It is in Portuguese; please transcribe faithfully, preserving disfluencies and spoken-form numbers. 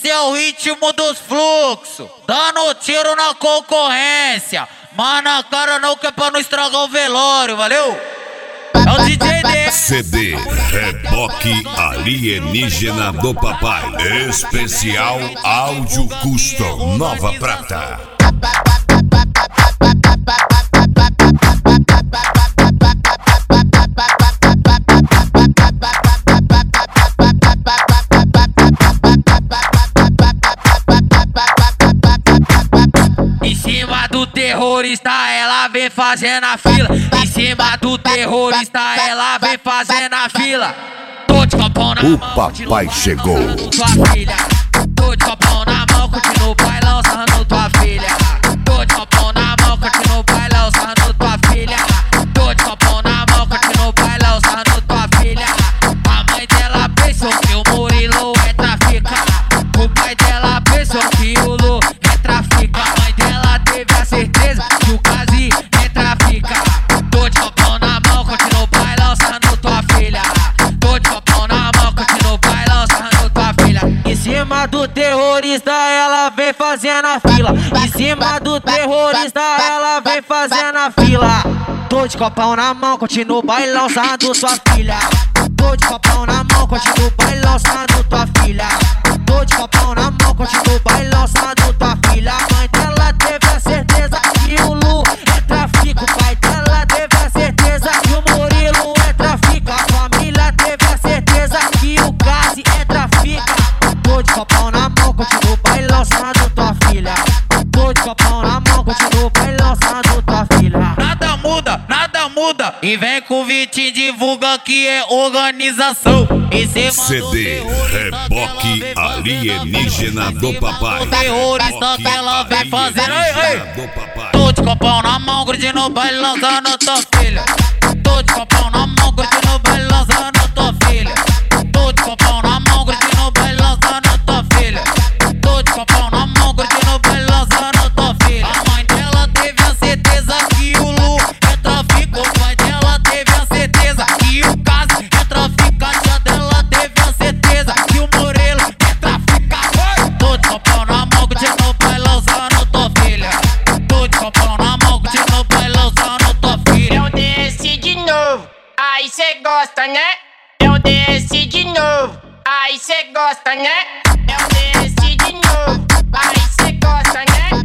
Esse é o ritmo dos fluxos, dando tiro na concorrência. Mas na cara não, que é pra não estragar o velório, valeu? É o D J D. C D Reboque Alienígena do Papai. Especial Áudio Custom Nova Prata. Em cima do terrorista ela vem fazendo a fila. Em cima do terrorista ela vem fazendo a fila. Tô de copão na O mão, papai chegou. Tua filha. Tô de copão na mão, continua o bailão sarrando tua filha. Tô de copão na mão, continua o bailão sarrando tua filha. Tô de copão na mão, continua o bailão sarrando tua filha. A mãe dela pensou que o Murilo é traficante. O pai dela pensou que o Lu é traficante. A mãe dela teve a certeza que o Kazi é traficante. Tô de copão na mão, continua o bailão sarrando tua filha. Tô de copão na mão, continua o bailão sarrando tua filha. Em cima do terrorista ela vem fazendo a fila. Em cima do terrorista ela vem fazendo a fila. Tô de copão na mão, continua o bailão sarrando tua filha. Tô de copão na mão, continua o bailão sarrando tua filha. Tô de copão na mão, continua o bailão sarrando tua filha. A mãe dela teve a certeza que o Lu é trafico. O pai dela teve a certeza que o Murilo é trafico. A família teve a certeza que o Kazi é trafica. Tô de copão na mão, continua o bailão sarrando tua filha. Tô de copão na mão, continua o bailão sarrando tua filha. Nada muda, nada muda. E vem com o Vitinho, divulga que é organização. C D Reboque Alienígena do Papai. O terrorista que ela vem fazendo. Ei, ei. Tô de copão na mão, curtindo o baile, lançando tua filha. Tô de copão na mão, curtindo o baile, lançando tua filha. Tô de copão na mão, curtindo o baile, lançando tua filha. Tô de copão na mão, curtindo o baile, lançando tua filha. A mãe dela teve a certeza que o Lu é trafico. O pai dela teve a certeza que o Kazi é traficante. A dela teve a certeza que o Murilo é traficante. Tô de copão na mão, curtindo o baile, lançando tua filha. Tô de copão na mão, curtindo o baile, lançando tua filha. Eu desci de novo, aí cê gosta, né? Eu desci de novo, aí cê gosta, né? Eu desci de novo, aí cê gosta, né?